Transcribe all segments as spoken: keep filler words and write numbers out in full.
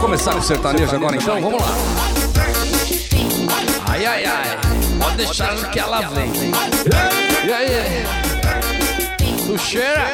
começar o sertanejo agora então? Vamos lá. Ai, ai, ai. Pode deixar que ela vem. E aí? Tu cheira?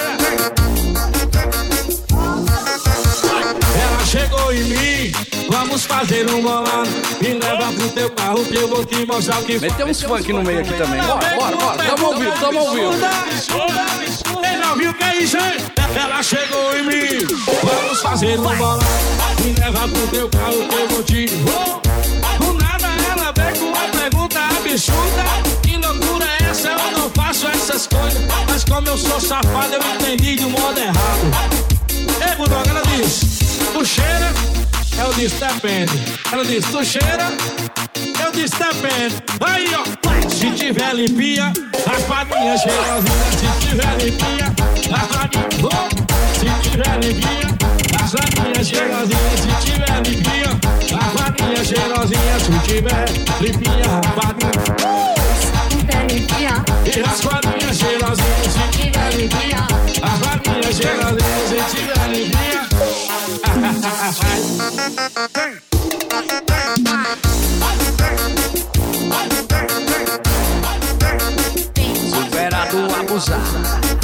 Ela chegou em mim, vamos fazer um bolão. Me leva pro teu carro que eu vou te mostrar o que faz. Meteu uns funk no meio aqui também. Bora, bora, bora. Tamo ao vivo, tamo ao vivo. Ele não viu que é isso, hein? Ela chegou em mim, vamos fazer um bolão. Me leva pro teu carro que eu vou te... Do nada ela vem com uma pergunta absurda. Que loucura é essa? Eu não faço essas coisas. Mas como eu sou safado, eu entendi de um modo errado. Ei, Bulldog, ela disse, tu cheira? Eu disse, depende. Ela disse, tu cheira? Eu disse, depende. Aí, ó, se tiver limpinha, as padrinhas cheirosinhas. Se tiver limpinha, as padrinhas. Se tiver limpinha, as padrinhas cheirosinhas. Se tiver limpinha, as padrinhas cheirosinhas. Se tiver limpinha, as padrinhas. Se tiver limpinha, e as padrinhas cheirosinhas. Se tiver limpinha, as padrinhas cheirosinhas. Se tiver limpinha. Superado, abusado.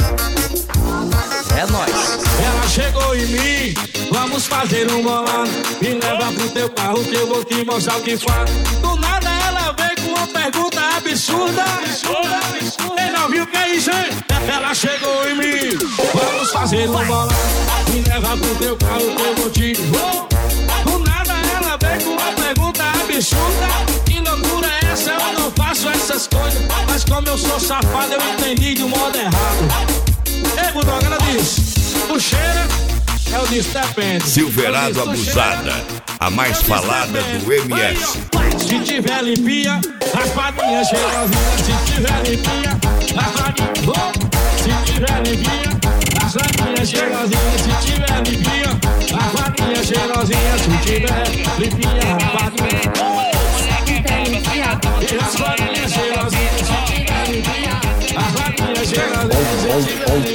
É nóis. Ela chegou em mim, vamos fazer um bolão. Me leva pro teu carro que eu vou te mostrar o que faz. Do nada ela vem com uma pergunta absurda. Ele não viu que é isso, hein? Ela chegou em mim, vamos fazer um bolão. Me leva pro teu carro que eu vou te... Do nada ela vem com uma pergunta absurda. Que loucura é essa? Eu não faço essas coisas. Mas como eu sou safado, eu entendi de um modo errado. Ei, Bulldog, ela disse, tu cheira? Eu disse, depende. Silverado disse, Abusada, a mais disse, falada depende. Do M S. Se tiver limpinha, as padrinhas cheirosinhas. Se tiver limpinha, as padrinhas. Se tiver limpinha, as padrinhas cheirosinhas. Se tiver limpinha, as padrinhas cheirosinhas. Se tiver limpinha, as padrinhas. E as padrinhas cheirosinhas. Se tiver limpinha, as padrinhas cheirosinhas. Se tiver limpinha.